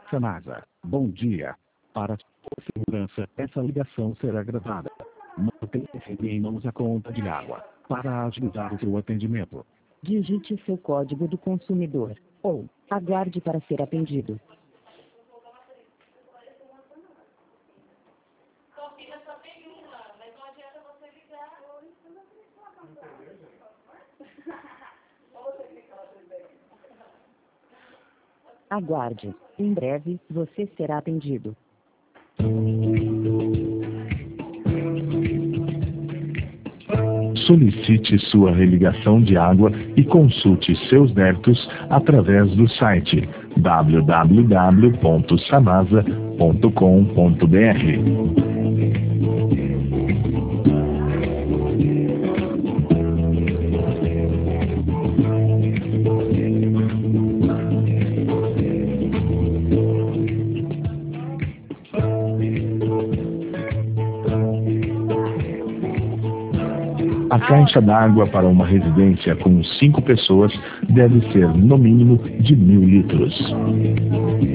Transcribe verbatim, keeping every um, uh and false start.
Samasa, bom dia. Para sua segurança, essa ligação será gravada. Mantenha sempre em mãos a conta de água, para agilizar o seu atendimento. Digite seu código do consumidor, ou aguarde para ser atendido. Aguarde. Em breve, você será atendido. Solicite sua religação de água e consulte seus débitos através do site w w w ponto samasa ponto com ponto b r. A caixa d'água para uma residência com cinco pessoas deve ser, no mínimo, de mil litros.